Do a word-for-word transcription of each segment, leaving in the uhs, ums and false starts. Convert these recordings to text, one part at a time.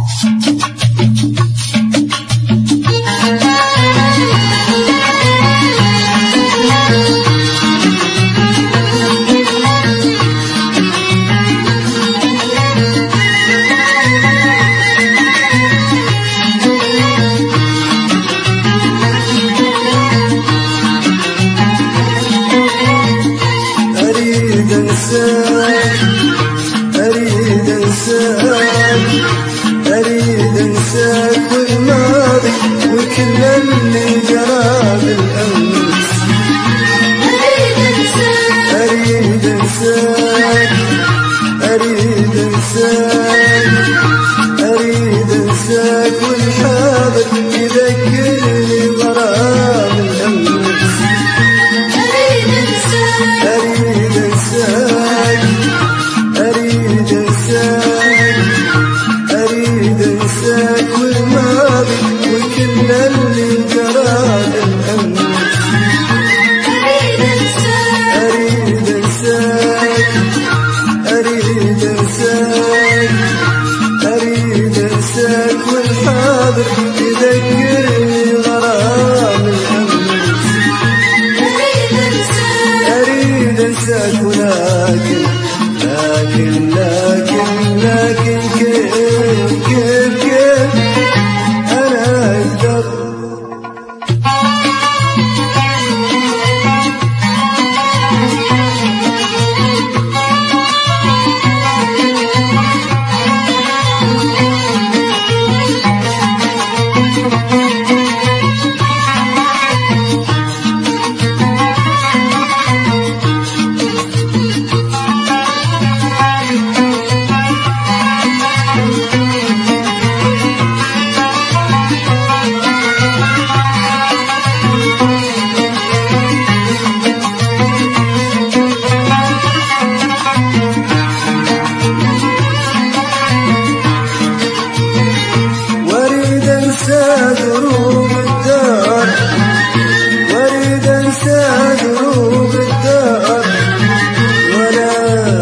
أريد أنساك والماضي وكل اللي جرى بالأمس. أريد أنساك أريد أنساك أريد أنساك أريد أنساك والحاضر يذكرني غرام الأمس. أريد أنساك أريد أنساك أريد أنساك أريد أنساك والماضي وكل اللي جرى بالأمس. أريد أنساك أريد أنساك أريد أنساك والحاضر يذكرني غرام الأمس. أريد أنساك ولكن لكن لكن لكن كيف كيف كيف أنا أقدر. دروب الدار واريد انسى دروب الدار ولا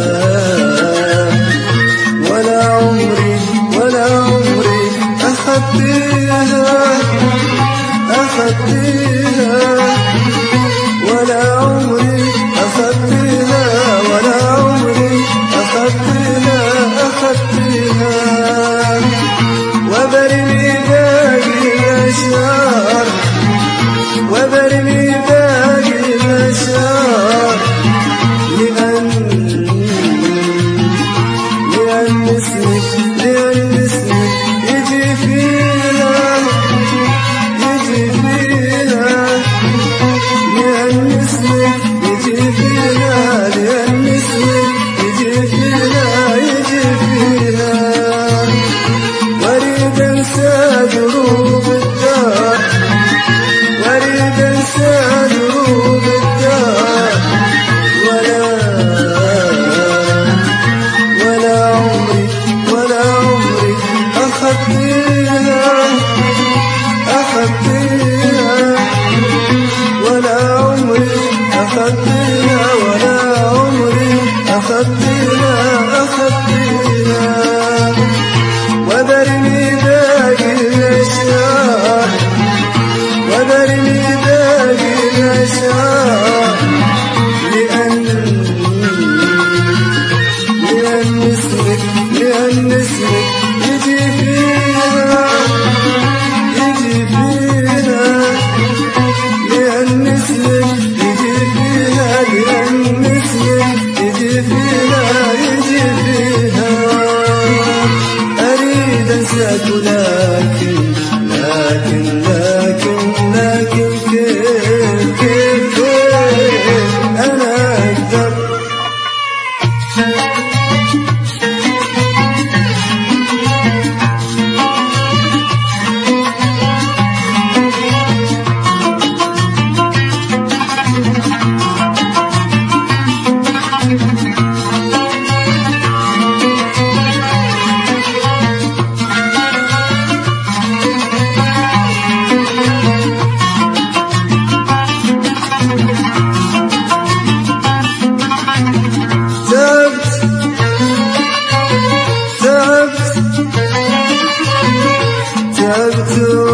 ولا عمري ولا عمري اخبيها اخبيها ولا عمري اخبيها ولا عمري اخبيها اخبيها وبرمي وبرمي باقي الأشعار لأن لأن اسمك لأن اسمك يجي فيها يجي فيها لأن اسمك يجي فيها لأن اسمك يجي فيها يجي فيها وأريد أنسى دروب الدار وأريد أنسى دروب الدار ولا ولا عمري ولا عمري أخبيها أخبيها ولا عمري أخبيها ولا عمري أخبيها أخبيها وبرمي باقي الأشعار وبرمي باقي الأشعار لأن لأن اسمك لأن اسمك يجي فيها يجي فيها لأن اسمك يجي فيها لأن اسمك يجي فيها يجي فيها أريد أنساك لكن لكن لكن لكن كيف كيف كيف أنا أقدر. وجود